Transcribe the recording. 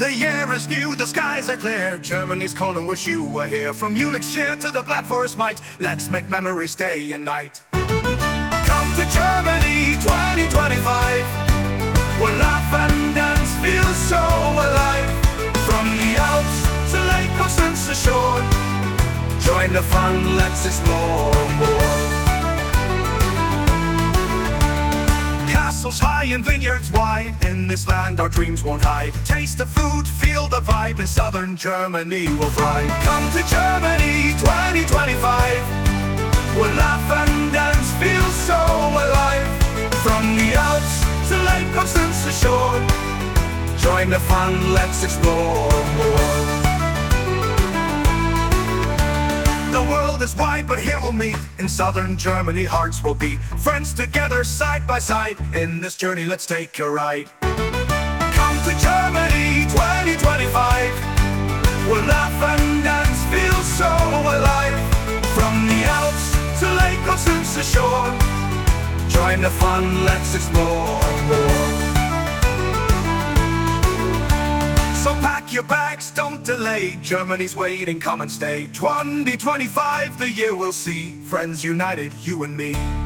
The year is new, the skies are clear. Germany's calling, wish you were here. From Munich sheer to the Black Forest might, let's make memories day and night. Come to Germany 2025. We'll laugh and dance, feel so alive. From the Alps to Lake Constance shore, join the fun, let's explore more. Castles high and vineyards wide, in this land our dreams won't hide. Taste the food, feel the vibe, in southern Germany we'll thrive. Come to Germany 2025. We'll laugh and dance, feel so alive. From the Alps to Lake Constance shore, join the fun, let's explore more. The world is wide, but here we'll meet. In southern Germany, hearts will beat. Friends together, side by side. In this journey, let's take a ride. Come to Germany 2025. We'll laugh and dance, feel so alive. From the Alps to Lake Constance shore, join the fun, let's explore more. So pack your bags, don't delay. Germany's waiting, come and stay. 2025, the year we'll see. Friends united, you and me.